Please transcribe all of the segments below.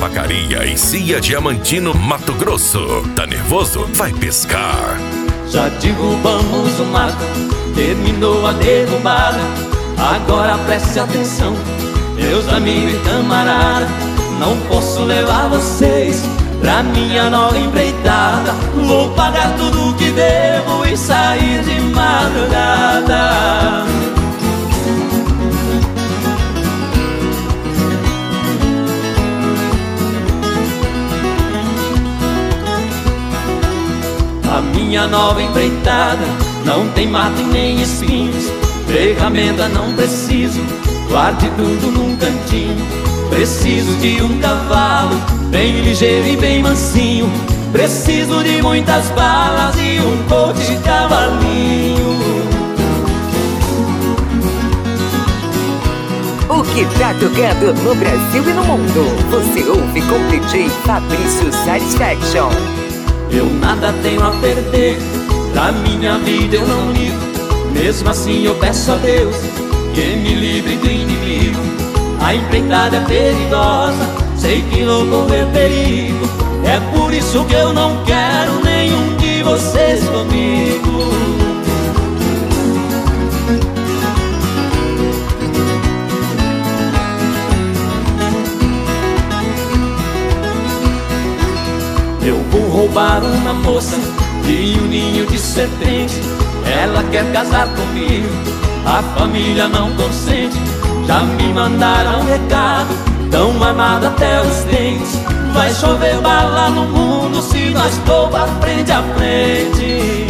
Vacaria e Cia Diamantino, Mato Grosso. Tá nervoso? Vai pescar. Já derrubamos o mato, terminou a derrubada. Agora preste atenção, meus amigos e camaradas. Não posso levar vocês pra minha nova empreitada. Vou pagar tudo que devo e sair de madrugada. A minha nova empreitada não tem mato e nem espinhos. Ferramenta não preciso, guarde tudo num cantinho. Preciso de um cavalo bem ligeiro e bem mansinho. Preciso de muitas balas e um couro de cavalinho. O que tá tocando no Brasil e no mundo, você ouve com DJ Fabrício Satisfaction. Eu nada tenho a perder, pra minha vida eu não ligo. Mesmo assim eu peço a Deus que me livre do inimigo. A empreitada é perigosa, sei que vou correr perigo. É por isso que eu não quero nenhum de vocês comigo. Eu vou roubar uma moça de um ninho de serpente. Ela quer casar comigo, a família não consente. Já me mandaram um recado, tão armado até os dentes. Vai chover bala no mundo se nós for frente a frente.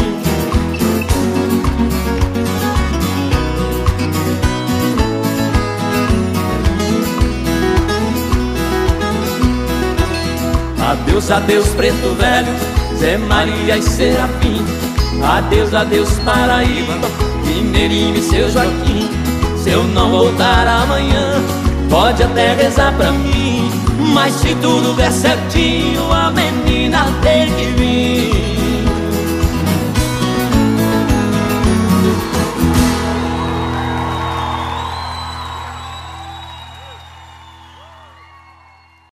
Adeus, adeus, preto velho, Zé Maria e Serafim. Adeus, adeus, Paraíba, Mineirinho e seu Joaquim. Se eu não voltar amanhã, pode até rezar pra mim, mas se tudo der certinho, a menina tem que vir.